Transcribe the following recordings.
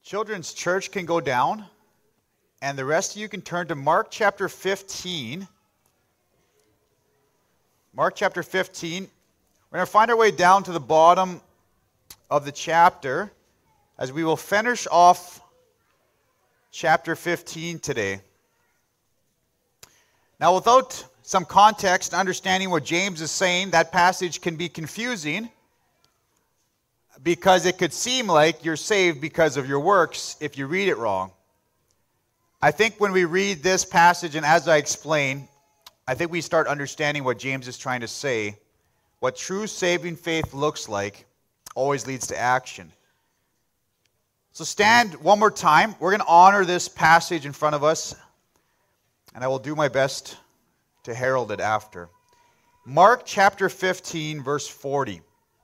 Children's Church can go down, and the rest of you can turn to Mark chapter 15. Mark chapter 15. We're going to find our way down to the bottom of the chapter as we will finish off chapter 15 today. Now, without some context and understanding what James is saying, that passage can be confusing because it could seem like you're saved because of your works if you read it wrong. I think when we read this passage, and as I explain, I think we start understanding what James is trying to say. What true saving faith looks like always leads to action. So stand one more time. We're going to honor this passage in front of us, and I will do my best to herald it after. Mark chapter 15, verse 40.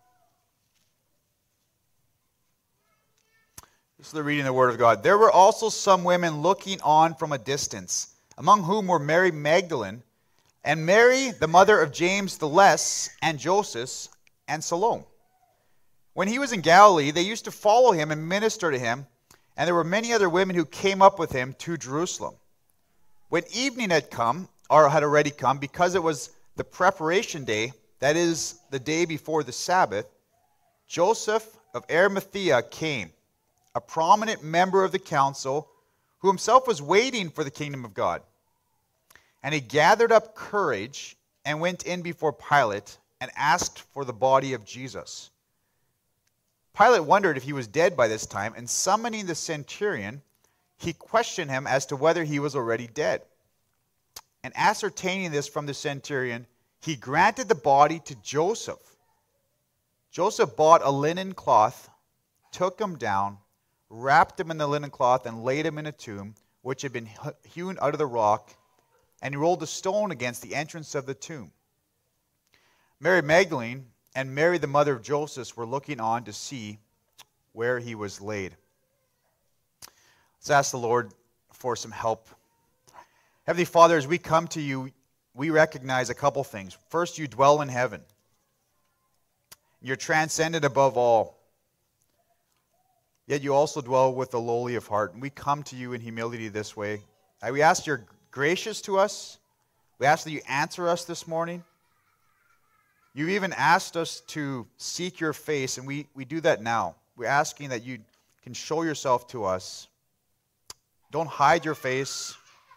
This is the reading of the Word of God. There were also some women looking on from a distance, among whom were Mary Magdalene, and Mary, the mother of James the Less, and Joseph, and Salome. When he was in Galilee, they used to follow him and minister to him, and there were many other women who came up with him to Jerusalem. When evening had come, or had already come, because it was the preparation day, that is, the day before the Sabbath, Joseph of Arimathea came, a prominent member of the council, who himself was waiting for the kingdom of God. And he gathered up courage and went in before Pilate and asked for the body of Jesus. Pilate wondered if he was dead by this time, and summoning the centurion, he questioned him as to whether he was already dead. And ascertaining this from the centurion, he granted the body to Joseph. Joseph bought a linen cloth, took him down, wrapped him in the linen cloth, and laid him in a tomb, which had been hewn out of the rock, and he rolled a stone against the entrance of the tomb. Mary Magdalene and Mary, the mother of Joseph, were looking on to see where he was laid. Let's ask the Lord for some help. Heavenly Father, as we come to you, we recognize a couple things. First, you dwell in heaven. You're transcendent above all. Yet you also dwell with the lowly of heart. And we come to you in humility this way. We ask you're gracious to us. We ask that you answer us this morning. You've even asked us to seek your face, and we do that now. We're asking that you can show yourself to us. Don't hide your face,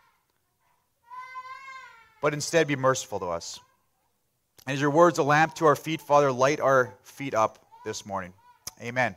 but instead be merciful to us. And as your word's a lamp to our feet, Father, light our feet up this morning. Amen.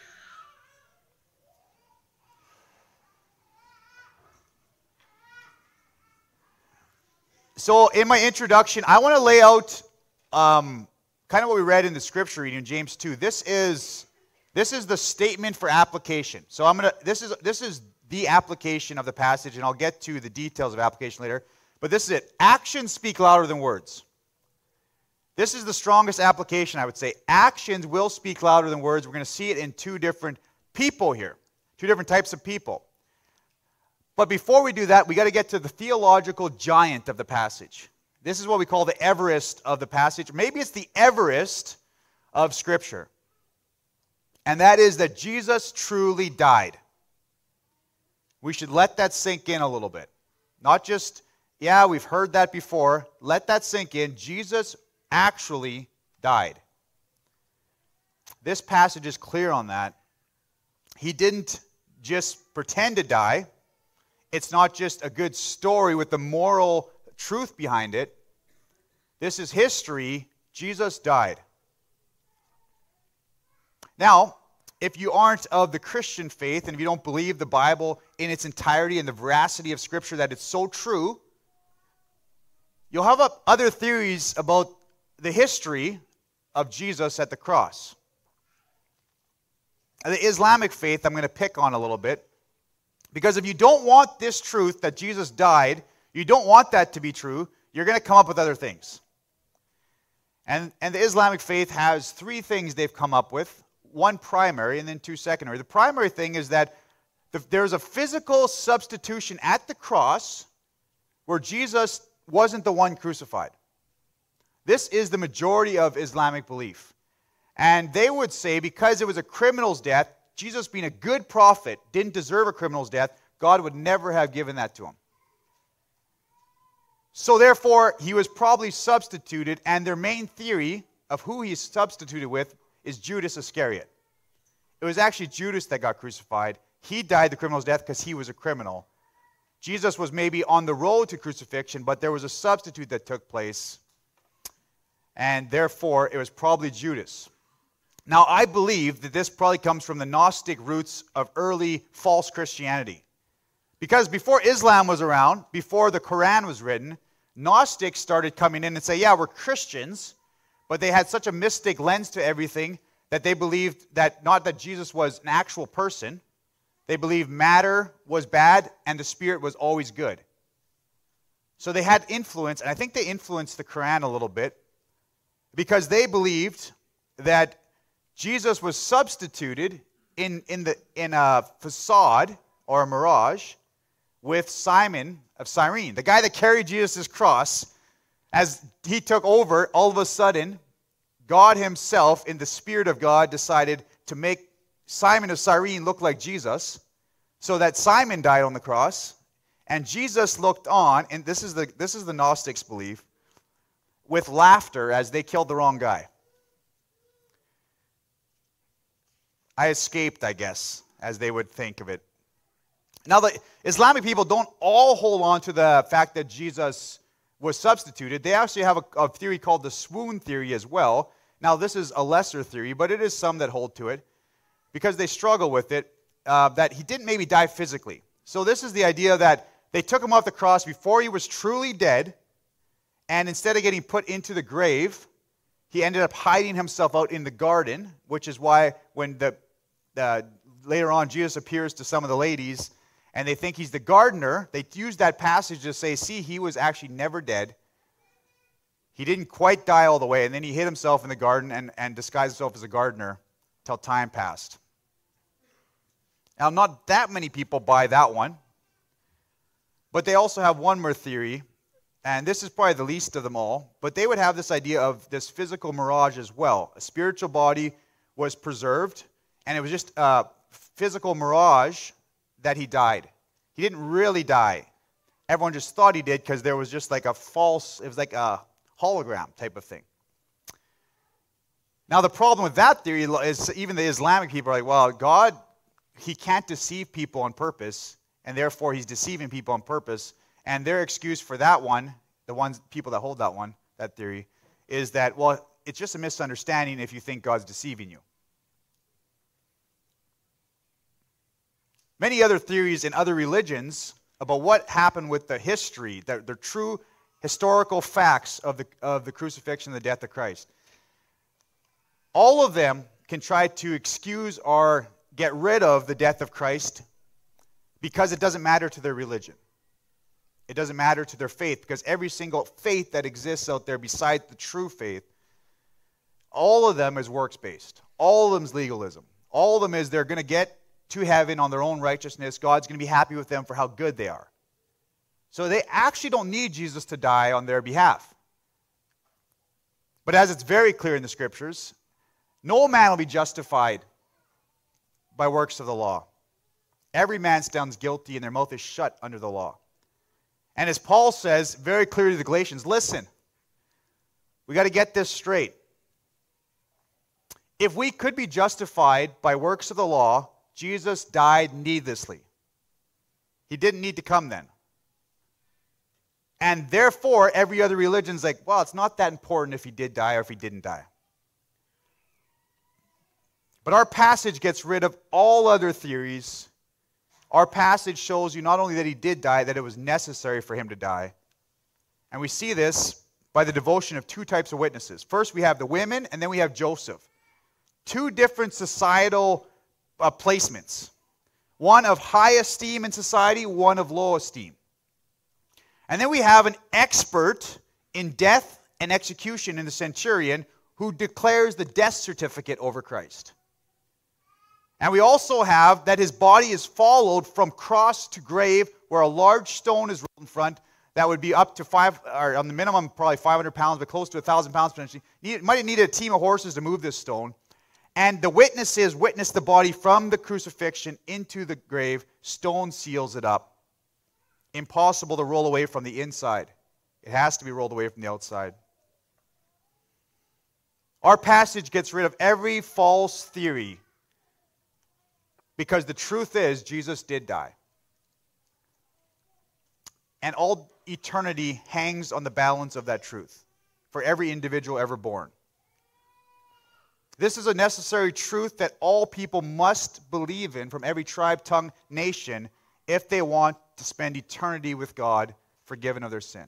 So in my introduction, I want to lay out kind of what we read in the scripture reading in James 2. This is the statement for application. So this is the application of the passage, and I'll get to the details of application later. But this is it. Actions speak louder than words. This is the strongest application, I would say. Actions will speak louder than words. We're going to see it in two different people here, two different types of people. But before we do that, we got to get to the theological giant of the passage. This is what we call the Everest of the passage. Maybe it's the Everest of Scripture. And that is that Jesus truly died. We should let that sink in a little bit. Not just, yeah, we've heard that before. Let that sink in. Jesus actually died. This passage is clear on that. He didn't just pretend to die. It's not just a good story with the moral truth behind it. This is history. Jesus died. Now, if you aren't of the Christian faith and if you don't believe the Bible in its entirety and the veracity of Scripture that it's so true, you'll have other theories about the history of Jesus at the cross. The Islamic faith I'm going to pick on a little bit. Because if you don't want this truth that Jesus died, you don't want that to be true, you're going to come up with other things. And the Islamic faith has three things they've come up with, one primary and then two secondary. The primary thing is that there's a physical substitution at the cross where Jesus wasn't the one crucified. This is the majority of Islamic belief. And they would say because it was a criminal's death, Jesus, being a good prophet, didn't deserve a criminal's death, God would never have given that to him. So therefore, he was probably substituted, and their main theory of who he's substituted with is Judas Iscariot. It was actually Judas that got crucified. He died the criminal's death because he was a criminal. Jesus was maybe on the road to crucifixion, but there was a substitute that took place, and therefore it was probably Judas. Now, I believe that this probably comes from the Gnostic roots of early false Christianity. Because before Islam was around, before the Quran was written, Gnostics started coming in and say, yeah, we're Christians, but they had such a mystic lens to everything that they believed that not that Jesus was an actual person, they believed matter was bad and the spirit was always good. So they had influence, and I think they influenced the Quran a little bit, because they believed that Jesus was substituted in a facade or a mirage with Simon of Cyrene, the guy that carried Jesus' cross. As he took over, all of a sudden, God himself, in the Spirit of God, decided to make Simon of Cyrene look like Jesus, so that Simon died on the cross, and Jesus looked on, and this is the Gnostics' belief, with laughter as they killed the wrong guy. I escaped, I guess, as they would think of it. Now, the Islamic people don't all hold on to the fact that Jesus was substituted. They actually have a theory called the swoon theory as well. Now, this is a lesser theory, but it is some that hold to it, because they struggle with it, that he didn't maybe die physically. So this is the idea that they took him off the cross before he was truly dead, and instead of getting put into the grave, he ended up hiding himself out in the garden, which is why when later on Jesus appears to some of the ladies, and they think he's the gardener, they use that passage to say, see, he was actually never dead. He didn't quite die all the way, and then he hid himself in the garden and disguised himself as a gardener till time passed. Now, not that many people buy that one, but they also have one more theory, and this is probably the least of them all, but they would have this idea of this physical mirage as well. A spiritual body was preserved, and it was just a physical mirage that he died. He didn't really die. Everyone just thought he did because there was just like a false, it was like a hologram type of thing. Now, the problem with that theory is even the Islamic people are like, well, God, he can't deceive people on purpose, and therefore he's deceiving people on purpose. And their excuse for that one, people that hold that theory, is that, well, it's just a misunderstanding if you think God's deceiving you. Many other theories in other religions about what happened with the history, the true historical facts of the crucifixion and the death of Christ. All of them can try to excuse or get rid of the death of Christ because it doesn't matter to their religion. It doesn't matter to their faith, because every single faith that exists out there besides the true faith, all of them is works-based. All of them is legalism. All of them is they're going to get to heaven on their own righteousness. God's going to be happy with them for how good they are. So they actually don't need Jesus to die on their behalf. But as it's very clear in the Scriptures, no man will be justified by works of the law. Every man stands guilty, and their mouth is shut under the law. And as Paul says very clearly to the Galatians, listen, we got to get this straight. If we could be justified by works of the law, Jesus died needlessly. He didn't need to come then. And therefore, every other religion's like, well, it's not that important if he did die or if he didn't die. But our passage gets rid of all other theories. Our passage shows you not only that he did die, that it was necessary for him to die. And we see this by the devotion of two types of witnesses. First, we have the women, and then we have Joseph. Two different societal placements. One of high esteem in society, one of low esteem. And then we have an expert in death and execution in the centurion who declares the death certificate over Christ. And we also have that his body is followed from cross to grave, where a large stone is rolled in front that would be up to on the minimum, probably 500 pounds, but close to 1,000 pounds potentially. Might need a team of horses to move this stone. And the witnesses witnessed the body from the crucifixion into the grave. Stone seals it up. Impossible to roll away from the inside. It has to be rolled away from the outside. Our passage gets rid of every false theory because the truth is Jesus did die. And all eternity hangs on the balance of that truth for every individual ever born. This is a necessary truth that all people must believe in from every tribe, tongue, nation if they want to spend eternity with God forgiven of their sin.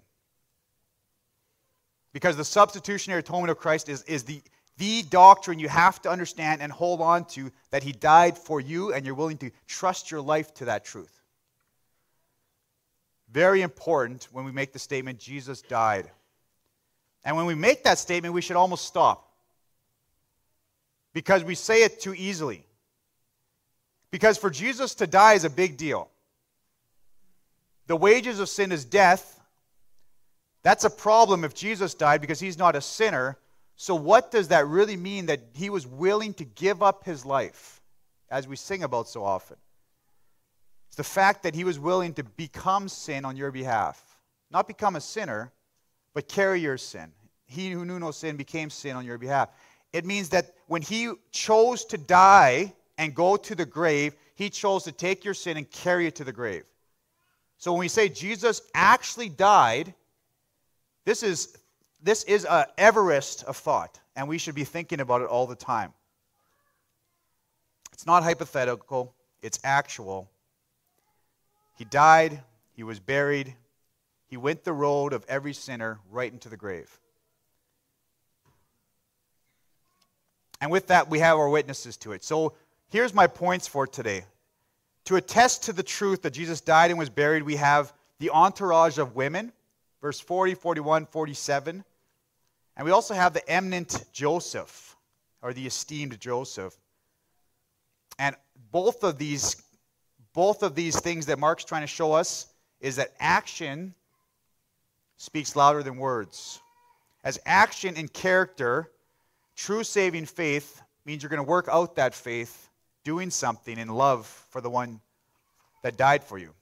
Because the substitutionary atonement of Christ is the doctrine you have to understand and hold on to, that he died for you and you're willing to trust your life to that truth. Very important when we make the statement, Jesus died. And when we make that statement, we should almost stop. Because we say it too easily. Because for Jesus to die is a big deal. The wages of sin is death. That's a problem if Jesus died because he's not a sinner. So what does that really mean, that he was willing to give up his life, as we sing about so often? It's the fact that he was willing to become sin on your behalf. Not become a sinner, but carry your sin. He who knew no sin became sin on your behalf. It means that when he chose to die and go to the grave, he chose to take your sin and carry it to the grave. So when we say Jesus actually died, this is an Everest of thought, and we should be thinking about it all the time. It's not hypothetical, it's actual. He died, he was buried, he went the road of every sinner right into the grave. And with that, we have our witnesses to it. So here's my points for today. To attest to the truth that Jesus died and was buried, we have the entourage of women, verse 40, 41, 47. And we also have the eminent Joseph, or the esteemed Joseph. And both of these things that Mark's trying to show us is that action speaks louder than words. As action and character, true saving faith means you're going to work out that faith doing something in love for the one that died for you.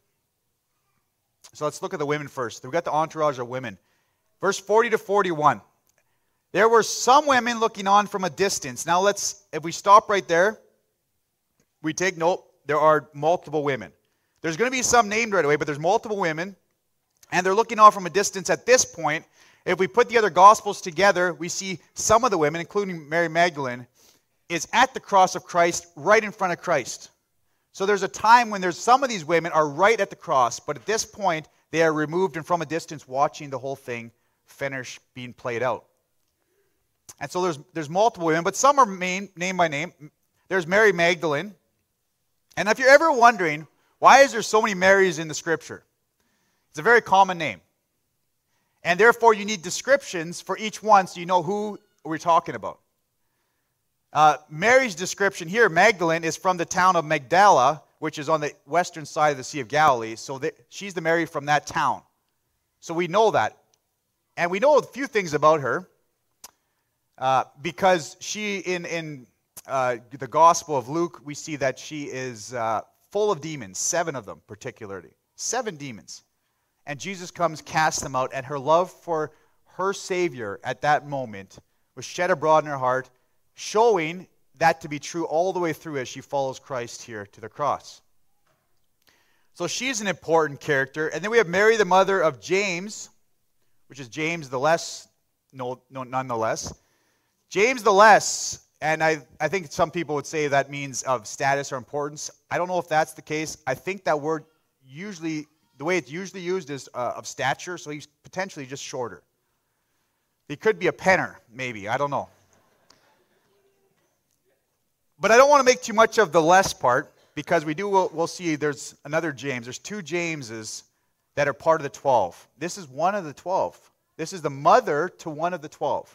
So let's look at the women first. We've got the entourage of women. Verse 40 to 41. There were some women looking on from a distance. Now if we stop right there, we take note, there are multiple women. There's going to be some named right away, but there's multiple women, and they're looking on from a distance at this point. If we put the other Gospels together, we see some of the women, including Mary Magdalene, is at the cross of Christ, right in front of Christ. So there's a time when some of these women are right at the cross, but at this point, they are removed and from a distance watching the whole thing finish being played out. And so there's multiple women, but some are named by name. There's Mary Magdalene. And if you're ever wondering, why is there so many Marys in the Scripture? It's a very common name. And therefore, you need descriptions for each one so you know who we're talking about. Mary's description here, Magdalene, is from the town of Magdala, which is on the western side of the Sea of Galilee. So she's the Mary from that town. So we know that. And we know a few things about her because she, in the Gospel of Luke, we see that she is full of demons, 7 of them particularly. 7 demons. And Jesus comes, casts them out, and her love for her Savior at that moment was shed abroad in her heart, showing that to be true all the way through as she follows Christ here to the cross. So she's an important character. And then we have Mary, the mother of James, which is James the Less, nonetheless. James the Less, and I think some people would say that means of status or importance. I don't know if that's the case. I think that word usually, the way it's usually used is of stature, so he's potentially just shorter. He could be a penner, maybe. I don't know. But I don't want to make too much of the less part, because we'll see there's another James. There's 2 Jameses that are part of the 12. This is one of the 12. This is the mother to one of the 12.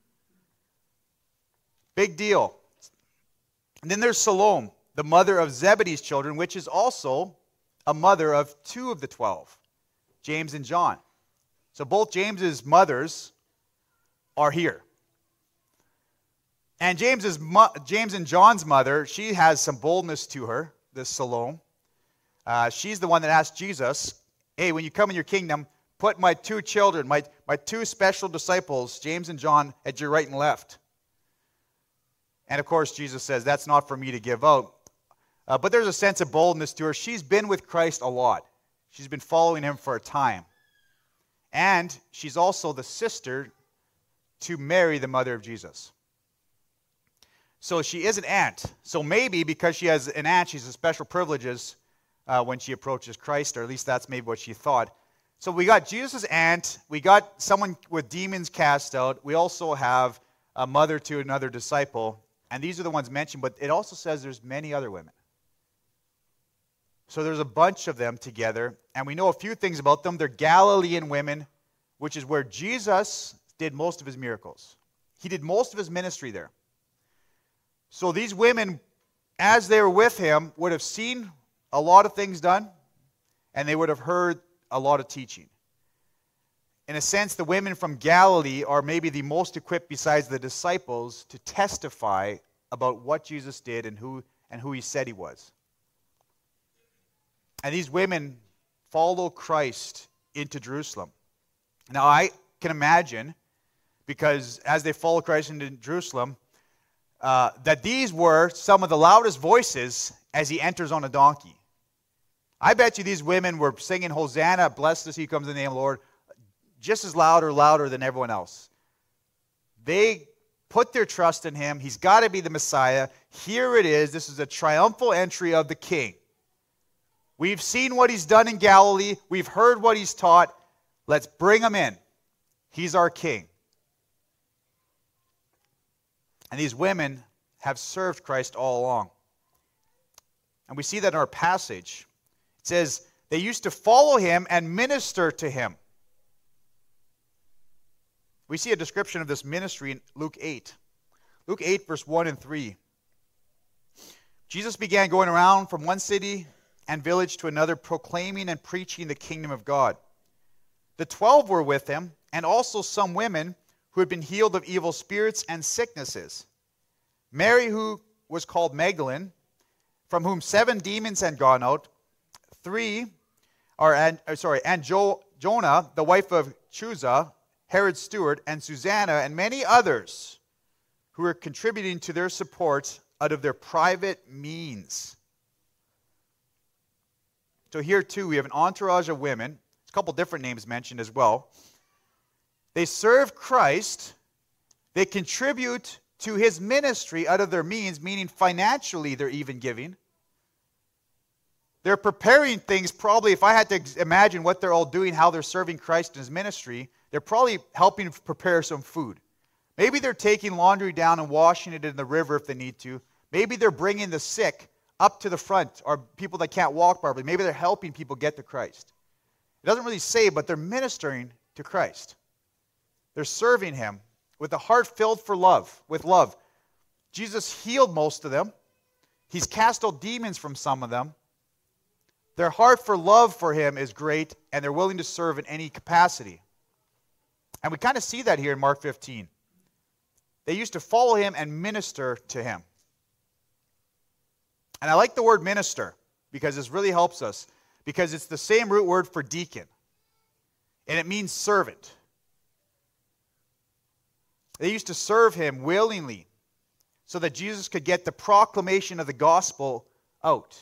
Big deal. And then there's Salome, the mother of Zebedee's children, which is also a mother of 2 of the 12, James and John. So both James's mothers are here. And James and John's mother, she has some boldness to her, this Salome. She's the one that asked Jesus, hey, when you come in your kingdom, put my two children, my two special disciples, James and John, at your right and left. And of course, Jesus says, that's not for me to give out. But there's a sense of boldness to her. She's been with Christ a lot. She's been following him for a time. And she's also the sister to Mary, the mother of Jesus. So she is an aunt. So maybe because she has an aunt, she has special privileges when she approaches Christ, or at least that's maybe what she thought. So we got Jesus' aunt. We got someone with demons cast out. We also have a mother to another disciple. And these are the ones mentioned, but it also says there's many other women. So there's a bunch of them together, and we know a few things about them. They're Galilean women, which is where Jesus did most of his miracles. He did most of his ministry there. So these women, as they were with him, would have seen a lot of things done, and they would have heard a lot of teaching. In a sense, the women from Galilee are maybe the most equipped besides the disciples to testify about what Jesus did and who he said he was. And these women follow Christ into Jerusalem. Now, I can imagine, because as they follow Christ into Jerusalem, that these were some of the loudest voices as he enters on a donkey. I bet you these women were singing, Hosanna, blessed is he who comes in the name of the Lord, just as louder than everyone else. They put their trust in him. He's got to be the Messiah. Here it is. This is a triumphal entry of the King. We've seen what he's done in Galilee. We've heard what he's taught. Let's bring him in. He's our King. And these women have served Christ all along. And we see that in our passage. It says, they used to follow him and minister to him. We see a description of this ministry in Luke 8. Luke 8, verse 1 and 3. Jesus began going around from one city and village to another, proclaiming and preaching the kingdom of God. The 12 were with him, and also some women who had been healed of evil spirits and sicknesses. Mary, who was called Magdalene, from whom 7 demons had gone out. Jonah, the wife of Chuza, Herod's steward, and Susanna, and many others who were contributing to their support out of their private means. So here too we have an entourage of women. There's a couple different names mentioned as well. They serve Christ. They contribute to his ministry out of their means, meaning financially they're even giving. They're preparing things probably, if I had to imagine what they're all doing, how they're serving Christ in his ministry, they're probably helping prepare some food. Maybe they're taking laundry down and washing it in the river if they need to. Maybe they're bringing the sick up to the front, or people that can't walk properly. Maybe they're helping people get to Christ. It doesn't really say, but they're ministering to Christ. They're serving him with a heart filled with love. Jesus healed most of them. He's cast out demons from some of them. Their heart for love for him is great, and they're willing to serve in any capacity. And we kind of see that here in Mark 15. They used to follow him and minister to him. And I like the word minister because this really helps us, because it's the same root word for deacon, and it means servant. They used to serve him willingly so that Jesus could get the proclamation of the gospel out.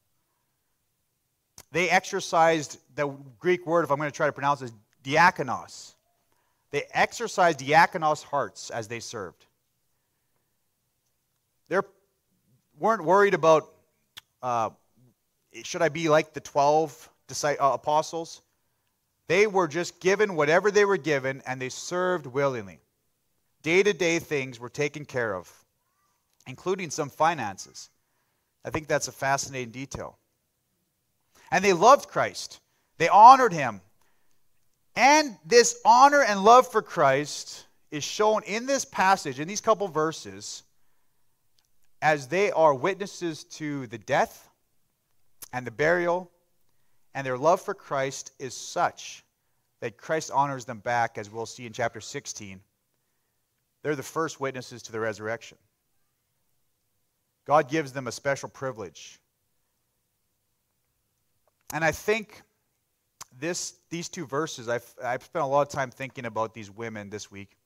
They exercised the Greek word, if I'm going to try to pronounce it, diakonos. They exercised diakonos hearts as they served. They weren't worried about, should I be like the 12 apostles? They were just given whatever they were given, and they served willingly. Day-to-day things were taken care of, including some finances. I think that's a fascinating detail. And they loved Christ. They honored him. And this honor and love for Christ is shown in this passage, in these couple verses, as they are witnesses to the death and the burial, and their love for Christ is such that Christ honors them back, as we'll see in chapter 16. They're the first witnesses to the resurrection. God gives them a special privilege. And I think these two verses, I've spent a lot of time thinking about these women this week.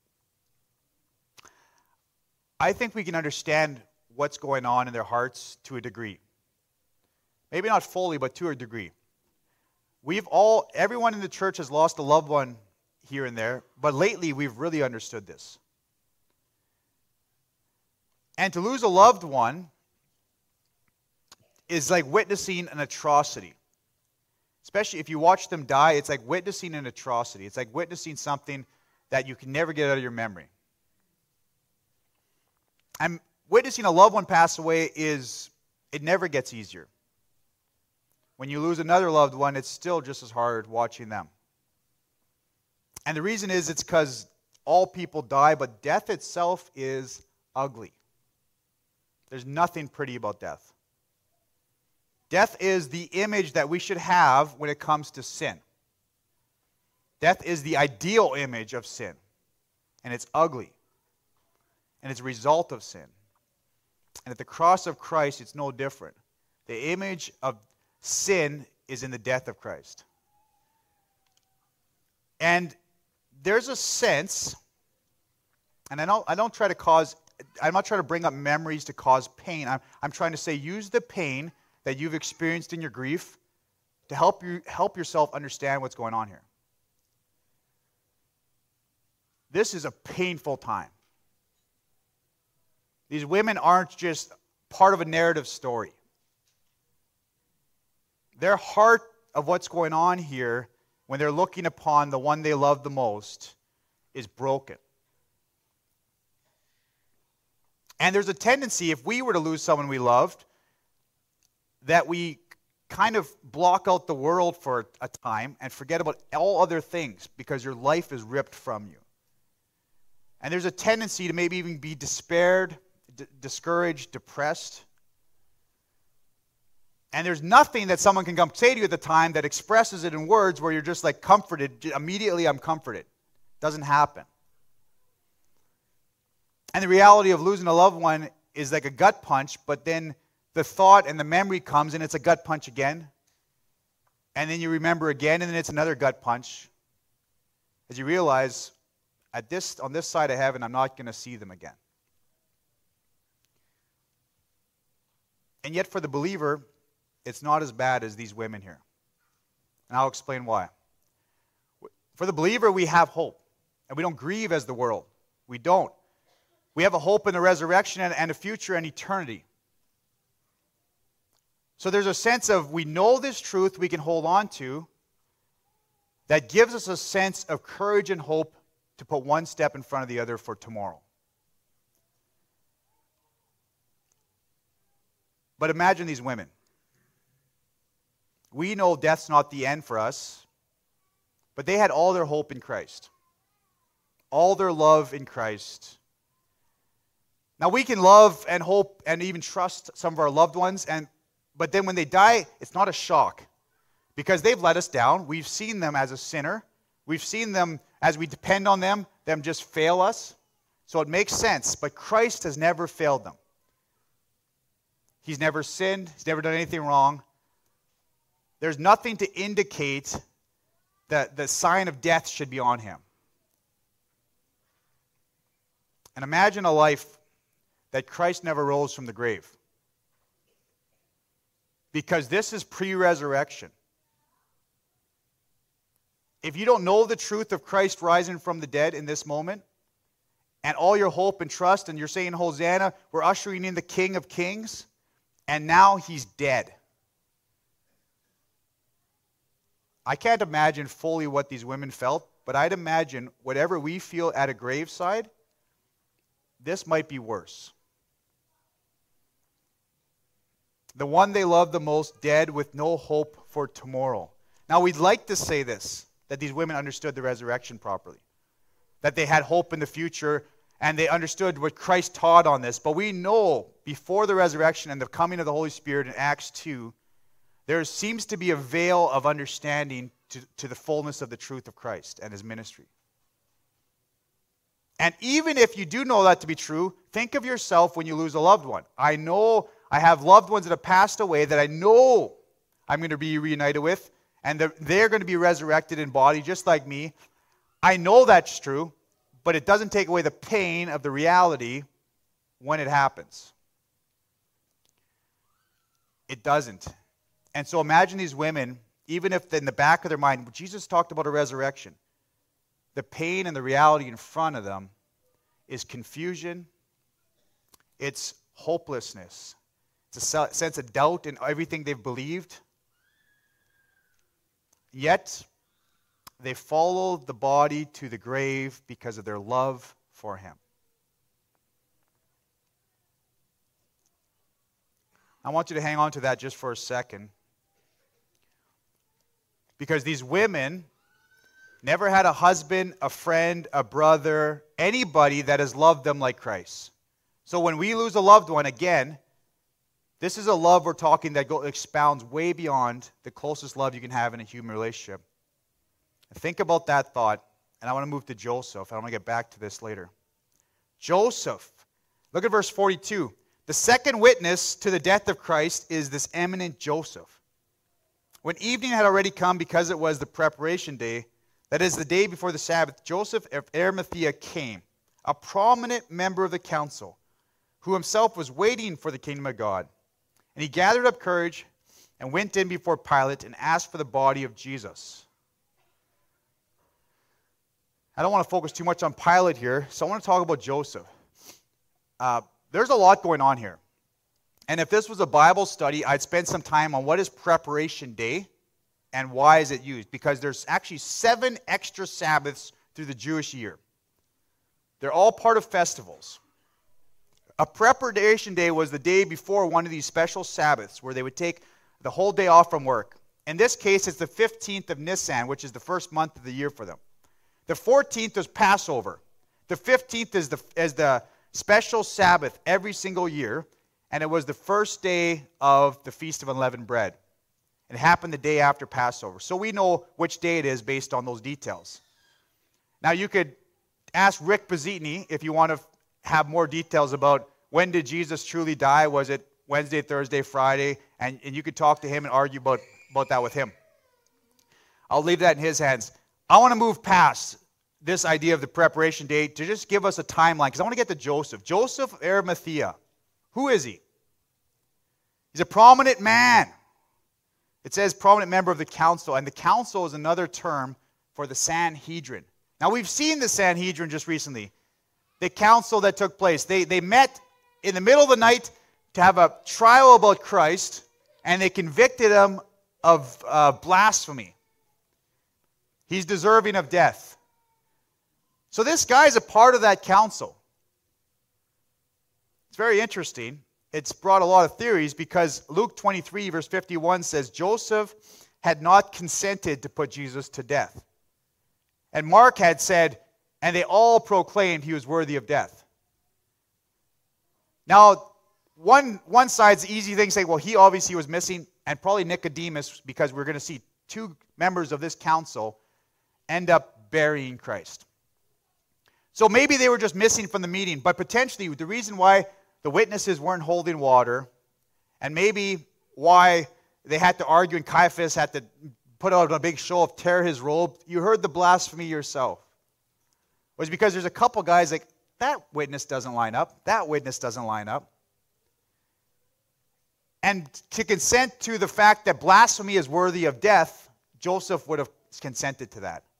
I think we can understand what's going on in their hearts to a degree. Maybe not fully, but to a degree. Everyone in the church has lost a loved one here and there, but lately we've really understood this. And to lose a loved one is like witnessing an atrocity. Especially if you watch them die, it's like witnessing an atrocity. It's like witnessing something that you can never get out of your memory. And witnessing a loved one pass away it never gets easier. When you lose another loved one, it's still just as hard watching them. And the reason is it's because all people die, but death itself is ugly. There's nothing pretty about death. Death is the image that we should have when it comes to sin. Death is the ideal image of sin. And it's ugly. And it's a result of sin. And at the cross of Christ, it's no different. The image of sin is in the death of Christ. And there's a sense, and I'm not trying to bring up memories to cause pain. I'm trying to say use the pain that you've experienced in your grief to help yourself understand what's going on here. This is a painful time. These women aren't just part of a narrative story. Their heart of what's going on here when they're looking upon the one they love the most is broken. And there's a tendency, if we were to lose someone we loved, that we kind of block out the world for a time and forget about all other things because your life is ripped from you. And there's a tendency to maybe even be despaired, discouraged, depressed. And there's nothing that someone can come say to you at the time that expresses it in words where you're just like comforted. Immediately I'm comforted. Doesn't happen. And the reality of losing a loved one is like a gut punch, but then the thought and the memory comes and it's a gut punch again. And then you remember again and then it's another gut punch. As you realize, on this side of heaven, I'm not going to see them again. And yet for the believer, it's not as bad as these women here. And I'll explain why. For the believer, we have hope. And we don't grieve as the world. We don't. We have a hope in the resurrection and a future and eternity. So there's a sense of we know this truth we can hold on to that gives us a sense of courage and hope to put one step in front of the other for tomorrow. But imagine these women. We know death's not the end for us, but they had all their hope in Christ. All their love in Christ. Now we can love and hope and even trust some of our loved ones, but then when they die, it's not a shock. Because they've let us down. We've seen them as a sinner. We've seen them, as we depend on them just fail us. So it makes sense. But Christ has never failed them. He's never sinned. He's never done anything wrong. There's nothing to indicate that the sign of death should be on him. And imagine a life that Christ never rose from the grave. Because this is pre-resurrection. If you don't know the truth of Christ rising from the dead in this moment, and all your hope and trust, and you're saying, Hosanna, we're ushering in the King of Kings, and now he's dead. I can't imagine fully what these women felt, but I'd imagine whatever we feel at a graveside, this might be worse. The one they love the most, dead with no hope for tomorrow. Now we'd like to say this, that these women understood the resurrection properly. That they had hope in the future, and they understood what Christ taught on this. But we know, before the resurrection and the coming of the Holy Spirit in Acts 2, there seems to be a veil of understanding to the fullness of the truth of Christ and his ministry. And even if you do know that to be true, think of yourself when you lose a loved one. I know I have loved ones that have passed away that I know I'm going to be reunited with, and they're going to be resurrected in body just like me. I know that's true, but it doesn't take away the pain of the reality when it happens. It doesn't. And so imagine these women, even if in the back of their mind, Jesus talked about a resurrection. The pain and the reality in front of them is confusion. It's hopelessness. It's a sense of doubt in everything they've believed. Yet, they follow the body to the grave because of their love for him. I want you to hang on to that just for a second. Because these women never had a husband, a friend, a brother, anybody that has loved them like Christ. So when we lose a loved one, again, this is a love we're talking that expounds way beyond the closest love you can have in a human relationship. Think about that thought, and I want to move to Joseph, and I'm going to get back to this later. Joseph, look at verse 42. The second witness to the death of Christ is this eminent Joseph. When evening had already come, because it was the preparation day, that is the day before the Sabbath, Joseph of Arimathea came, a prominent member of the council, who himself was waiting for the kingdom of God. And he gathered up courage and went in before Pilate and asked for the body of Jesus. I don't want to focus too much on Pilate here, so I want to talk about Joseph. There's a lot going on here. And if this was a Bible study, I'd spend some time on what is preparation day and why is it used. Because there's actually 7 extra Sabbaths through the Jewish year. They're all part of festivals. A preparation day was the day before one of these special Sabbaths where they would take the whole day off from work. In this case, it's the 15th of Nisan, which is the first month of the year for them. The 14th is Passover. The 15th is the special Sabbath every single year, and it was the first day of the Feast of Unleavened Bread. It happened the day after Passover. So we know which day it is based on those details. Now you could ask Rick Pizzini if you want to have more details about when did Jesus truly die. Was it Wednesday, Thursday, Friday? And you could talk to him and argue about that with him. I'll leave that in his hands. I want to move past this idea of the preparation day to just give us a timeline, because I want to get to Joseph. Joseph of Arimathea. Who is he? He's a prominent man. It says prominent member of the council, and the council is another term for the Sanhedrin. Now, we've seen the Sanhedrin just recently. The council that took place. They met in the middle of the night to have a trial about Christ, and they convicted him of blasphemy. He's deserving of death. So this guy is a part of that council. It's very interesting. It's brought a lot of theories because Luke 23, verse 51 says, Joseph had not consented to put Jesus to death. And Mark had said, and they all proclaimed he was worthy of death. Now, one side's the easy thing to say, well, he obviously was missing, and probably Nicodemus, because we're going to see 2 members of this council end up burying Christ. So maybe they were just missing from the meeting, but potentially the reason why the witnesses weren't holding water, and maybe why they had to argue and Caiaphas had to put out a big show of tear his robe, you heard the blasphemy yourself, was because there's a couple guys like, that witness doesn't line up, that witness doesn't line up. And to consent to the fact that blasphemy is worthy of death, Joseph would have consented to that.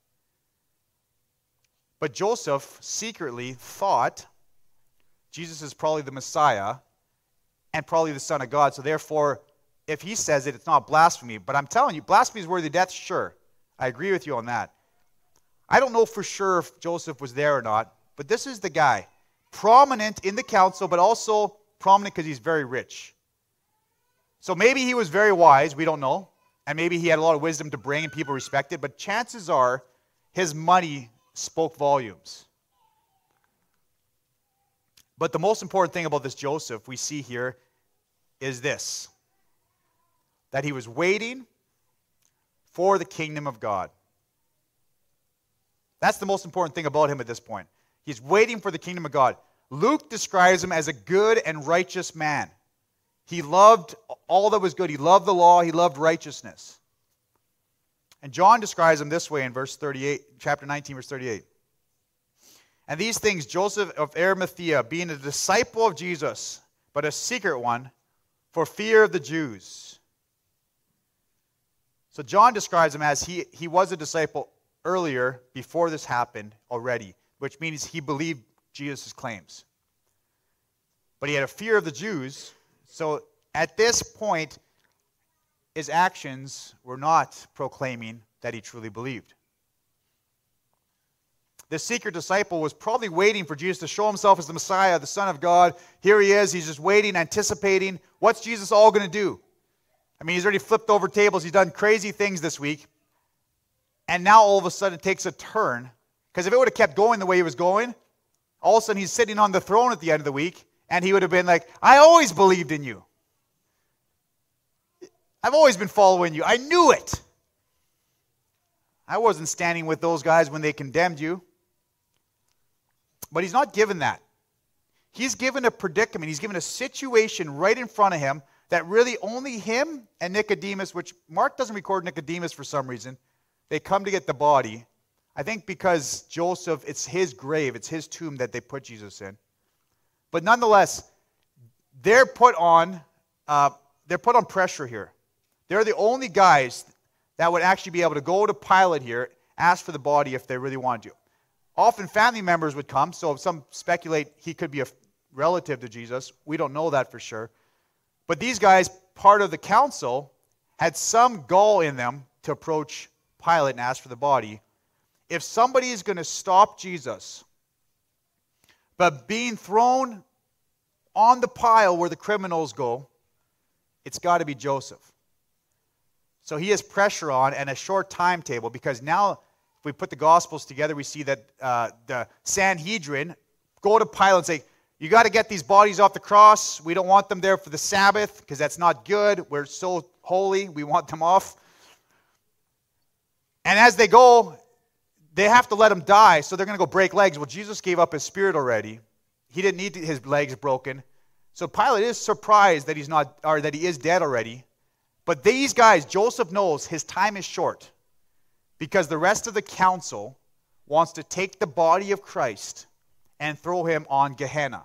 But Joseph secretly thought Jesus is probably the Messiah and probably the Son of God. So therefore, if he says it, it's not blasphemy. But I'm telling you, blasphemy is worthy of death, sure. I agree with you on that. I don't know for sure if Joseph was there or not, but this is the guy. Prominent in the council, but also prominent because he's very rich. So maybe he was very wise, we don't know. And maybe he had a lot of wisdom to bring and people respected. But chances are his money spoke volumes. But the most important thing about this Joseph we see here is this, that he was waiting for the kingdom of God. That's the most important thing about him at this point. He's waiting for the kingdom of God. Luke describes him as a good and righteous man. He loved all that was good. He loved the law. He loved righteousness. And John describes him this way in verse 38, chapter 19, verse 38. And these things Joseph of Arimathea, being a disciple of Jesus, but a secret one, for fear of the Jews. So John describes him as he was a disciple earlier, before this happened already, which means he believed Jesus' claims. But he had a fear of the Jews, so at this point, his actions were not proclaiming that he truly believed. This secret disciple was probably waiting for Jesus to show himself as the Messiah, the Son of God. Here he is. He's just waiting, anticipating. What's Jesus all going to do? I mean, he's already flipped over tables. He's done crazy things this week. And now all of a sudden it takes a turn. Because if it would have kept going the way he was going, all of a sudden he's sitting on the throne at the end of the week, and he would have been like, I always believed in you. I've always been following you. I knew it. I wasn't standing with those guys when they condemned you. But he's not given that. He's given a predicament. He's given a situation right in front of him that really only him and Nicodemus, which Mark doesn't record Nicodemus for some reason, they come to get the body. I think because Joseph, it's his grave, it's his tomb that they put Jesus in. But nonetheless, they're put on pressure here. They're the only guys that would actually be able to go to Pilate here, ask for the body if they really wanted to. Often family members would come, so some speculate he could be a relative to Jesus. We don't know that for sure. But these guys, part of the council, had some gall in them to approach Pilate and ask for the body. If somebody is going to stop Jesus, but being thrown on the pile where the criminals go, it's got to be Joseph. So he has pressure on and a short timetable, because now if we put the Gospels together, we see that the Sanhedrin go to Pilate and say, you got to get these bodies off the cross. We don't want them there for the Sabbath because that's not good. We're so holy. We want them off. And as they go, they have to let him die, so they're going to go break legs. Well, Jesus gave up his spirit already. He didn't need his legs broken. So Pilate is surprised that that he is dead already. But these guys, Joseph knows his time is short, because the rest of the council wants to take the body of Christ and throw him on Gehenna.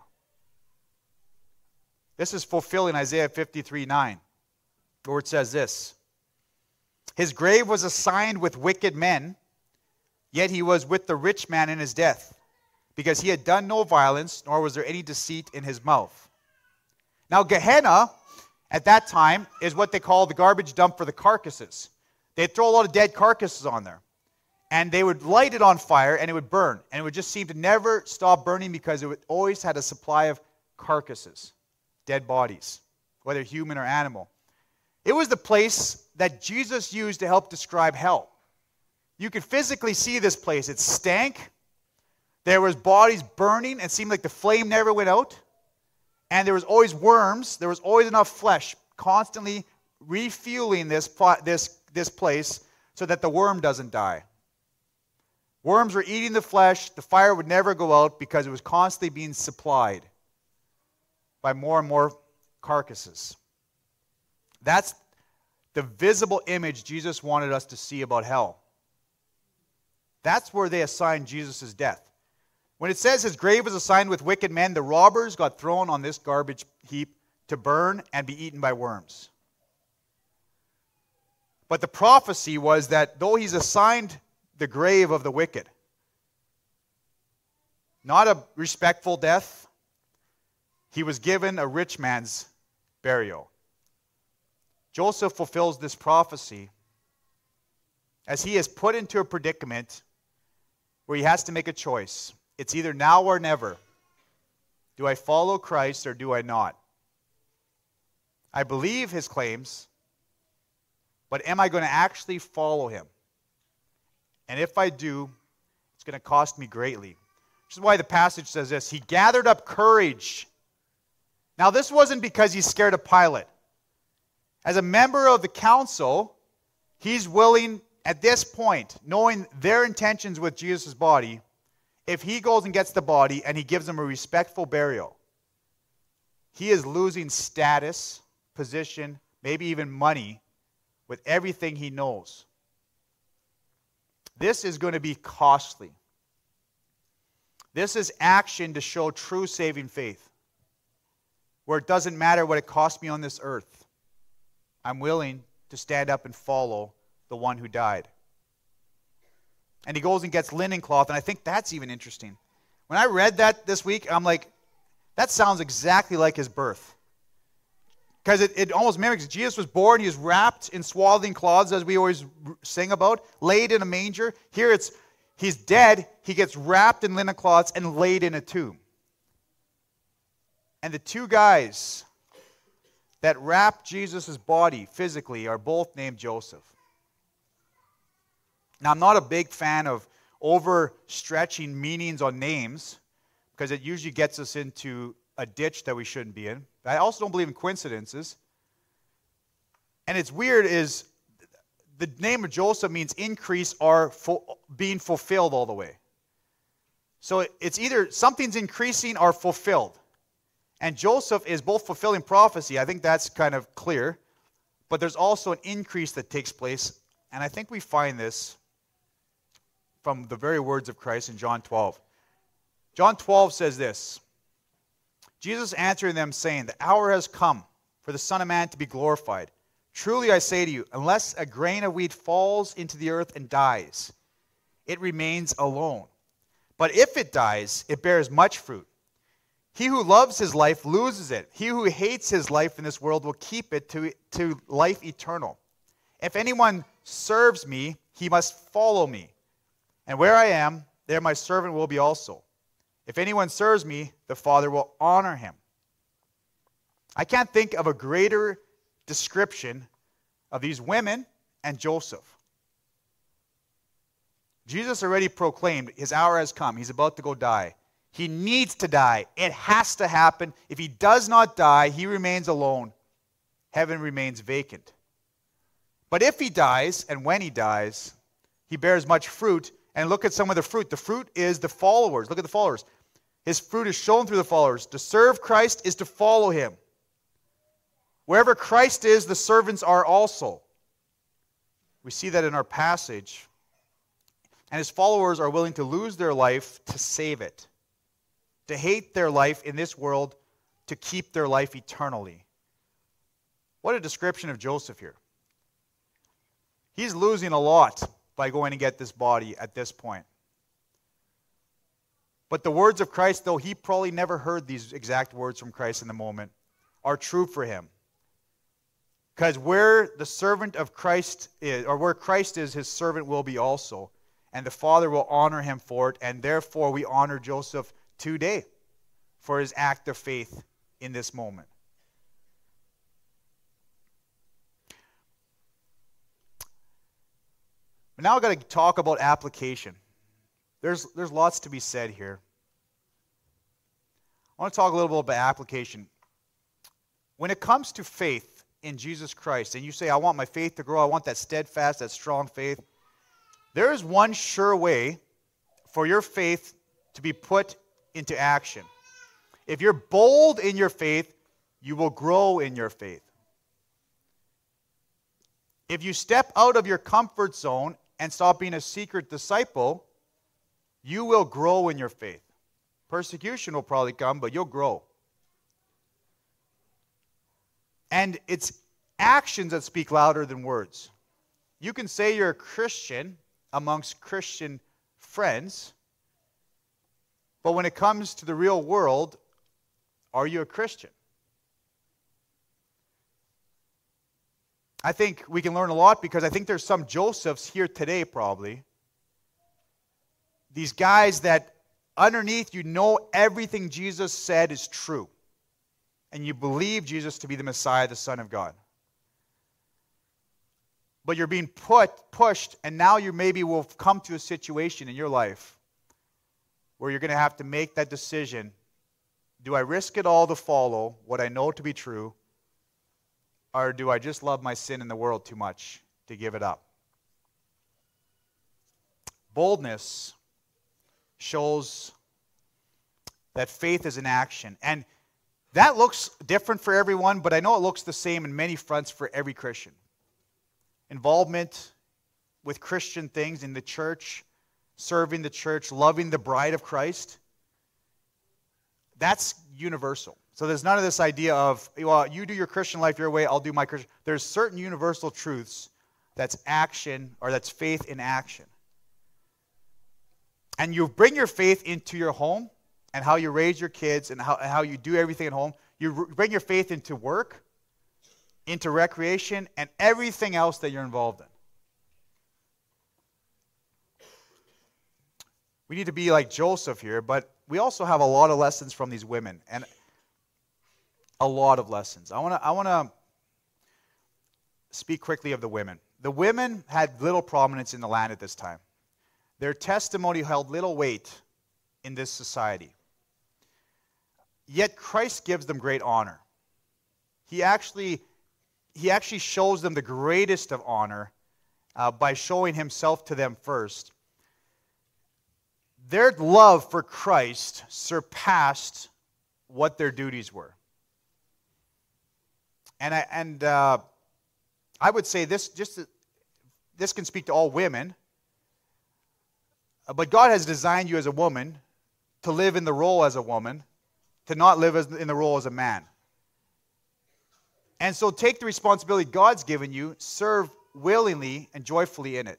This is fulfilling Isaiah 53:9, where it says this: his grave was assigned with wicked men, yet he was with the rich man in his death, because he had done no violence, nor was there any deceit in his mouth. Now Gehenna, at that time, is what they call the garbage dump for the carcasses. They'd throw a lot of dead carcasses on there, and they would light it on fire, and it would burn. And it would just seem to never stop burning, because it always had a supply of carcasses, dead bodies, whether human or animal. It was the place that Jesus used to help describe hell. You could physically see this place. It stank. There was bodies burning. It seemed like the flame never went out. And there was always worms. There was always enough flesh, constantly refueling this place so that the worm doesn't die. Worms were eating the flesh. The fire would never go out because it was constantly being supplied by more and more carcasses. That's the visible image Jesus wanted us to see about hell. That's where they assigned Jesus' death. When it says his grave was assigned with wicked men, the robbers got thrown on this garbage heap to burn and be eaten by worms. But the prophecy was that though he's assigned the grave of the wicked, not a respectful death, he was given a rich man's burial. Joseph fulfills this prophecy as he is put into a predicament where he has to make a choice. It's either now or never. Do I follow Christ or do I not? I believe his claims, but am I going to actually follow him? And if I do, it's going to cost me greatly. Which is why the passage says this: he gathered up courage. Now, this wasn't because he's scared of Pilate. As a member of the council, he's willing, at this point, knowing their intentions with Jesus' body, if he goes and gets the body and he gives him a respectful burial, he is losing status, position, maybe even money with everything he knows. This is going to be costly. This is action to show true saving faith, where it doesn't matter what it cost me on this earth. I'm willing to stand up and follow the one who died. And he goes and gets linen cloth, and I think that's even interesting. When I read that this week, I'm like, that sounds exactly like his birth. Because it almost mimics. Jesus was born, he was wrapped in swaddling cloths, as we always sing about, laid in a manger. Here it's, he's dead, he gets wrapped in linen cloths and laid in a tomb. And the two guys that wrapped Jesus' body physically are both named Joseph. Now, I'm not a big fan of overstretching meanings on names, because it usually gets us into a ditch that we shouldn't be in. I also don't believe in coincidences. And it's weird is the name of Joseph means increase or being fulfilled all the way. So it's either something's increasing or fulfilled. And Joseph is both fulfilling prophecy. I think that's kind of clear. But there's also an increase that takes place. And I think we find this from the very words of Christ in John 12. John 12 says this, Jesus answering them, saying, the hour has come for the Son of Man to be glorified. Truly I say to you, unless a grain of wheat falls into the earth and dies, it remains alone. But if it dies, it bears much fruit. He who loves his life loses it. He who hates his life in this world will keep it to life eternal. If anyone serves me, he must follow me. And where I am, there my servant will be also. If anyone serves me, the Father will honor him. I can't think of a greater description of these women and Joseph. Jesus already proclaimed his hour has come. He's about to go die. He needs to die. It has to happen. If he does not die, he remains alone. Heaven remains vacant. But if he dies, and when he dies, he bears much fruit. And look at some of the fruit. The fruit is the followers. Look at the followers. His fruit is shown through the followers. To serve Christ is to follow him. Wherever Christ is, the servants are also. We see that in our passage. And his followers are willing to lose their life to save it. To hate their life in this world, to keep their life eternally. What a description of Joseph here. He's losing a lot by going and get this body at this point. But the words of Christ, though he probably never heard these exact words from Christ in the moment, are true for him. Because where the servant of Christ is, or where Christ is, his servant will be also. And the Father will honor him for it. And therefore we honor Joseph today for his act of faith in this moment. But now I've got to talk about application. There's lots to be said here. I want to talk a little bit about application. When it comes to faith in Jesus Christ, and you say, I want my faith to grow, I want that steadfast, that strong faith, there is one sure way for your faith to be put into action. If you're bold in your faith, you will grow in your faith. If you step out of your comfort zone and stop being a secret disciple, you will grow in your faith. Persecution will probably come, but you'll grow. And it's actions that speak louder than words. You can say you're a Christian amongst Christian friends, but when it comes to the real world, are you a Christian? I think we can learn a lot because I think there's some Josephs here today probably. These guys that underneath you know everything Jesus said is true. And you believe Jesus to be the Messiah, the Son of God. But you're being pushed, and now you maybe will come to a situation in your life where you're going to have to make that decision. Do I risk it all to follow what I know to be true? Or do I just love my sin in the world too much to give it up? Boldness shows that faith is an action. And that looks different for everyone, but I know it looks the same in many fronts for every Christian. Involvement with Christian things in the church, serving the church, loving the bride of Christ, that's universal. So there's none of this idea of, well, you do your Christian life your way, I'll do my Christian. There's certain universal truths that's action, or that's faith in action. And you bring your faith into your home and how you raise your kids and how you do everything at home. You bring your faith into work, into recreation, and everything else that you're involved in. We need to be like Joseph here, but we also have a lot of lessons from these women, and a lot of lessons. I want to speak quickly of the women. The women had little prominence in the land at this time. Their testimony held little weight in this society. Yet Christ gives them great honor. He actually shows them the greatest of honor by showing himself to them first. Their love for Christ surpassed what their duties were. And I would say this can speak to all women, but God has designed you as a woman to live in the role as a woman, to not live in the role as a man. And so take the responsibility God's given you, serve willingly and joyfully in it.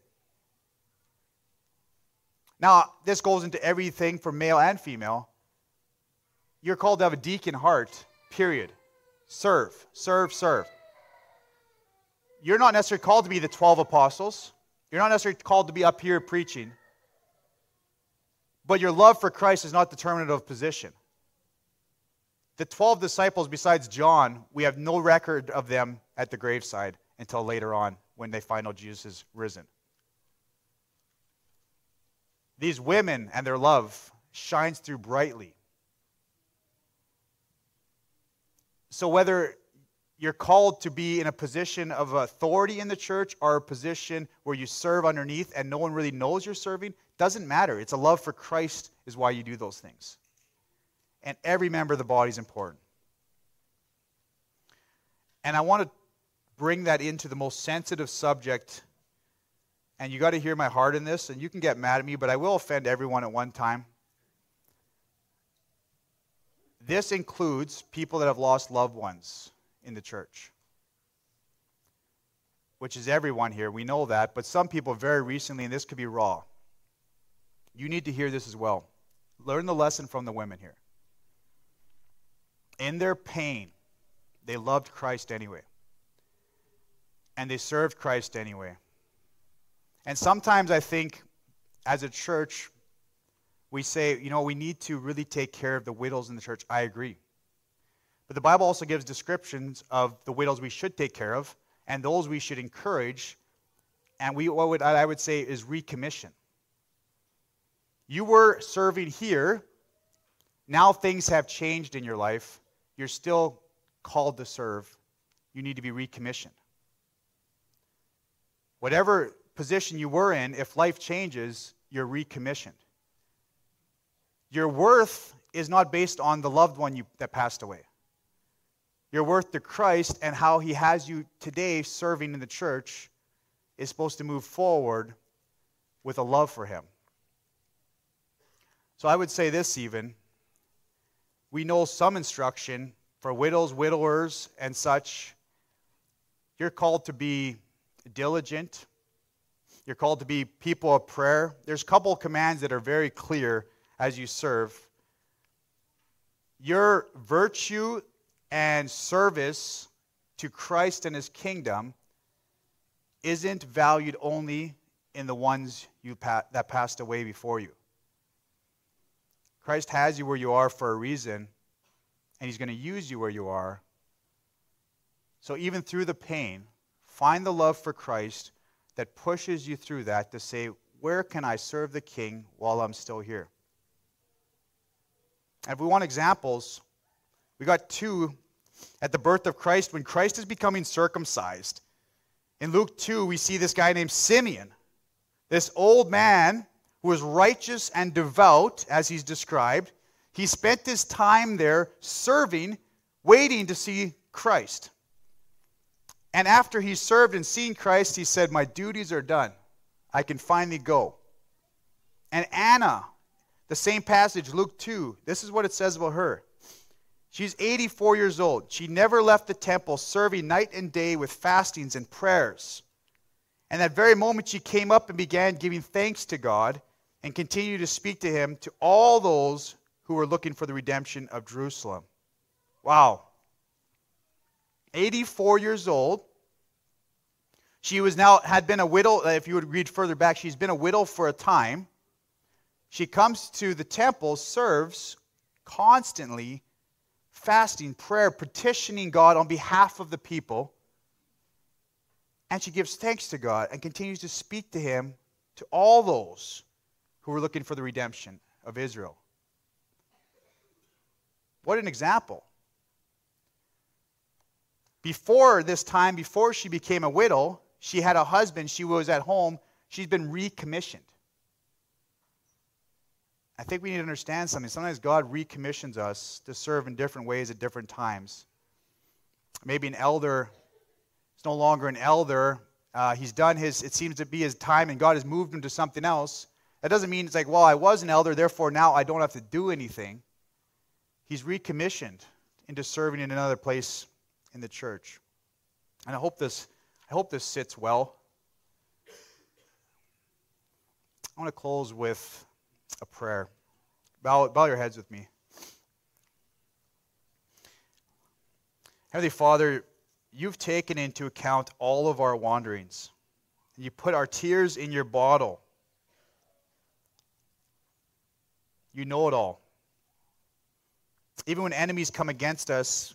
Now, this goes into everything for male and female. You're called to have a deacon heart, period. Serve, serve, serve. You're not necessarily called to be the 12 apostles. You're not necessarily called to be up here preaching. But your love for Christ is not determinative of position. The 12 disciples, besides John, we have no record of them at the graveside until later on when they find out Jesus is risen. These women and their love shines through brightly. So whether you're called to be in a position of authority in the church or a position where you serve underneath and no one really knows you're serving, doesn't matter. It's a love for Christ is why you do those things. And every member of the body is important. And I want to bring that into the most sensitive subject. And you got to hear my heart in this, and you can get mad at me, but I will offend everyone at one time. This includes people that have lost loved ones in the church, which is everyone here. We know that, but some people very recently, and this could be raw. You need to hear this as well. Learn the lesson from the women here. In their pain, they loved Christ anyway. And they served Christ anyway. And sometimes I think, as a church, we say, we need to really take care of the widows in the church. I agree. But the Bible also gives descriptions of the widows we should take care of and those we should encourage. And I would say is recommission. You were serving here. Now things have changed in your life. You're still called to serve. You need to be recommissioned. Whatever position you were in, if life changes, you're recommissioned. Your worth is not based on the loved one that passed away. Your worth to Christ and how he has you today serving in the church is supposed to move forward with a love for him. So I would say this even. We know some instruction for widows, widowers, and such. You're called to be diligent. You're called to be people of prayer. There's a couple of commands that are very clear as you serve. Your virtue and service to Christ and his kingdom isn't valued only in the ones that passed away before you. Christ has you where you are for a reason, and he's going to use you where you are. So even through the pain, find the love for Christ that pushes you through that to say, where can I serve the King while I'm still here? And if we want examples, we got two at the birth of Christ when Christ is becoming circumcised. In Luke 2, we see this guy named Simeon, this old man who who was righteous and devout, as he's described. He spent his time there serving, waiting to see Christ. And after he served and seen Christ, he said, my duties are done. I can finally go. And Anna, the same passage, Luke 2, this is what it says about her. She's 84 years old. She never left the temple, serving night and day with fastings and prayers. And that very moment she came up and began giving thanks to God and continued to speak to him, to all those who were looking for the redemption of Jerusalem. Wow. 84 years old. She had been a widow. If you would read further back, she's been a widow for a time. She comes to the temple, serves constantly, fasting, prayer, petitioning God on behalf of the people. And she gives thanks to God and continues to speak to him, to all those who were looking for the redemption of Israel. What an example. Before this time, before she became a widow, she had a husband, she was at home, she's been recommissioned. I think we need to understand something. Sometimes God recommissions us to serve in different ways at different times. Maybe an elder is no longer an elder. He's done it seems to be his time, and God has moved him to something else. That doesn't mean it's like, well, I was an elder, therefore now I don't have to do anything. He's recommissioned into serving in another place in the church. And I hope this sits well. I want to close with a prayer. Bow your heads with me. Heavenly Father, you've taken into account all of our wanderings. And you put our tears in your bottle. You know it all. Even when enemies come against us,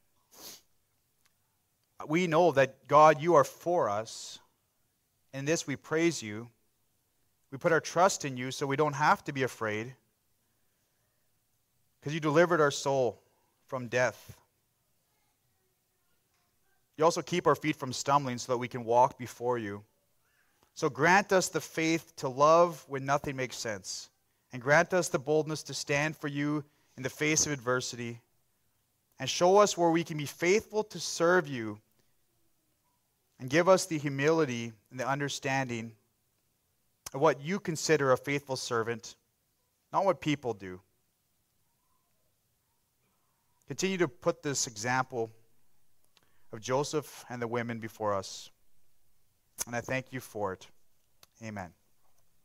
we know that, God, you are for us. In this we praise you. We put our trust in you so we don't have to be afraid, because you delivered our soul from death. You also keep our feet from stumbling so that we can walk before you. So grant us the faith to love when nothing makes sense, and grant us the boldness to stand for you in the face of adversity, and show us where we can be faithful to serve you, and give us the humility and the understanding of what you consider a faithful servant, not what people do. Continue to put this example of Joseph and the women before us, and I thank you for it. Amen.